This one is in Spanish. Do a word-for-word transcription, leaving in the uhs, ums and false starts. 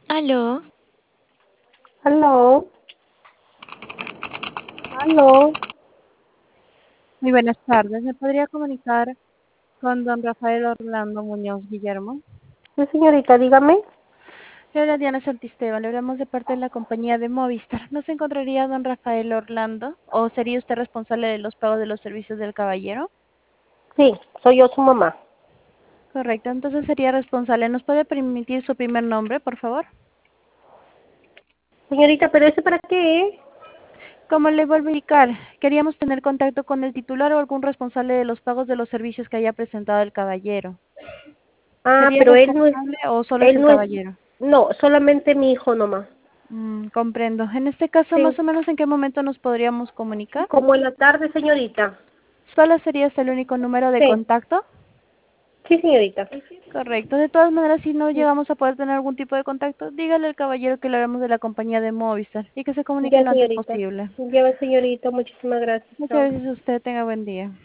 Aló, Aló, aló. Muy buenas tardes. ¿Me podría comunicar con don Rafael Orlando Muñoz Guillermo? Sí, señorita, dígame. Le habla Diana Santisteban. Le hablamos de parte de la compañía de Movistar. ¿No se encontraría don Rafael Orlando? ¿O sería usted responsable de los pagos de los servicios del caballero? Sí, soy yo su mamá. Correcto. Entonces sería responsable. ¿Nos puede permitir su primer nombre, por favor? Señorita, ¿pero ese para qué? Como le vuelvo a indicar, queríamos tener contacto con el titular o algún responsable de los pagos de los servicios que haya presentado el caballero. Ah, ¿Sería pero él no es, responsable o solo es él el no es, caballero? no, solamente mi hijo nomás. Mm, comprendo. En este caso, Sí, más o menos, ¿en qué momento nos podríamos comunicar? como en la tarde, señorita. ¿Solo sería este el único número de Sí, contacto? sí, señorita. Correcto. De todas maneras, si no llegamos a poder tener algún tipo de contacto, dígale al caballero que le hablamos de la compañía de Movistar y que se comunique Ya, lo antes señorita. posible. Ya, señorita, muchísimas gracias. Muchas Chao. gracias a usted. Tenga buen día.